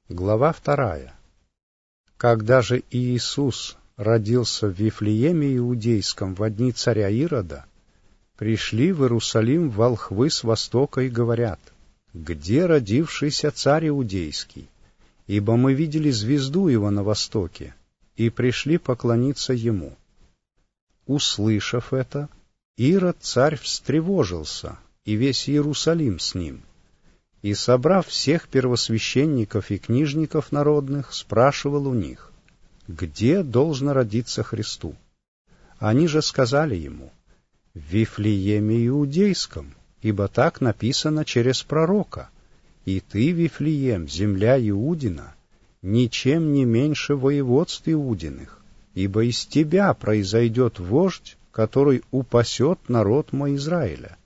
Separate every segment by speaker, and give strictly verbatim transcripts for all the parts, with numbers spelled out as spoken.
Speaker 1: Глава вторая. Когда же Иисус родился в Вифлееме Иудейском во дни царя Ирода, пришли в Иерусалим волхвы с востока и говорят: «Где родившийся царь Иудейский? Ибо мы видели звезду его на востоке, и пришли поклониться ему». Услышав это, Ирод царь встревожился, и весь Иерусалим с ним. И, собрав всех первосвященников и книжников народных, спрашивал у них: где должно родиться Христу? Они же сказали ему: в Вифлееме Иудейском, ибо так написано через пророка: «И ты, Вифлеем, земля Иудина, ничем не меньше воеводств Иудиных, ибо из тебя произойдет вождь, который упасет народ мой Израиля».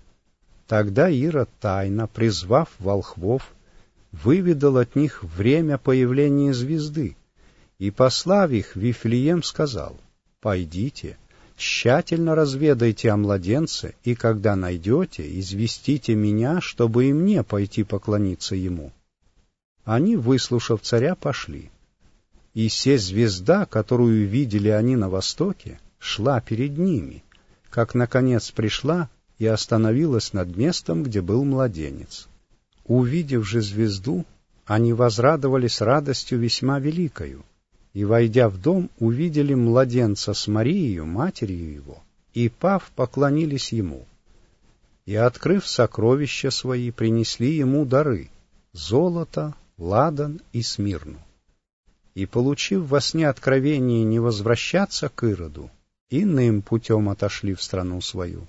Speaker 1: Тогда Ирод, тайно призвав волхвов, выведал от них время появления звезды, и, послав их в Вифлеем, сказал: «Пойдите, тщательно разведайте о младенце, и когда найдете, известите меня, чтобы и мне пойти поклониться ему». Они, выслушав царя, пошли. И се звезда, которую видели они на востоке, шла перед ними, как, наконец, пришла и остановилась над местом, где был младенец. Увидев же звезду, они возрадовались радостью весьма великою, и, войдя в дом, увидели младенца с Марией, матерью его, и, пав, поклонились ему. И, открыв сокровища свои, принесли ему дары — золото, ладан и смирну. И, получив во сне откровение не возвращаться к Ироду, иным путем отошли в страну свою.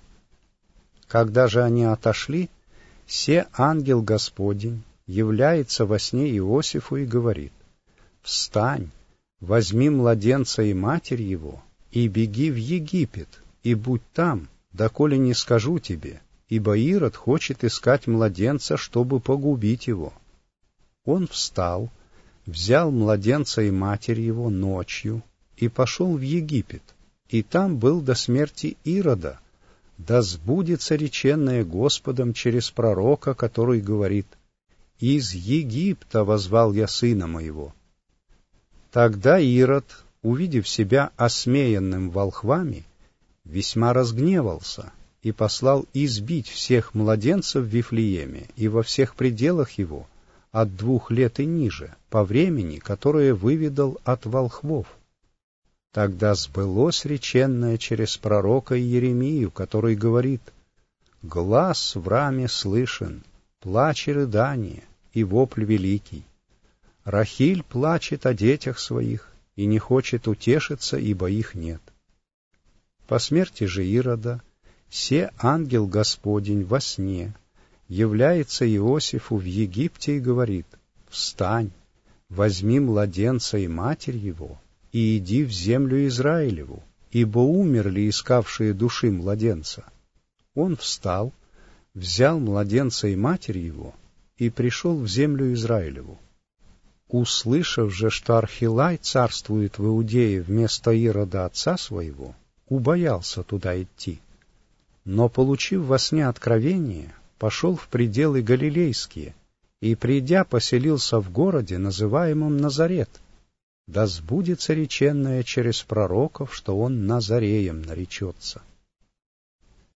Speaker 1: Когда же они отошли, се ангел Господень является во сне Иосифу и говорит: «Встань, возьми младенца и матерь его, и беги в Египет, и будь там, доколе не скажу тебе, ибо Ирод хочет искать младенца, чтобы погубить его». Он встал, взял младенца и матерь его ночью и пошел в Египет, и там был до смерти Ирода, да сбудется реченное Господом через пророка, который говорит: «Из Египта возвал я сына моего». Тогда Ирод, увидев себя осмеянным волхвами, весьма разгневался и послал избить всех младенцев в Вифлееме и во всех пределах его, от двух лет и ниже, по времени, которое выведал от волхвов. Тогда сбылось реченное через пророка Иеремию, который говорит: «Глас в раме слышен, плач и рыдание, и вопль великий. Рахиль плачет о детях своих и не хочет утешиться, ибо их нет». По смерти же Ирода се ангел Господень во сне является Иосифу в Египте и говорит: «Встань, возьми младенца и матерь его, и иди в землю Израилеву, ибо умерли искавшие души младенца». Он встал, взял младенца и матерь его, и пришел в землю Израилеву. Услышав же, что Архилай царствует в Иудее вместо Ирода отца своего, убоялся туда идти. Но, получив во сне откровение, пошел в пределы Галилейские, и, придя, поселился в городе, называемом Назарет, да сбудется реченное через пророков, что он Назареем наречется.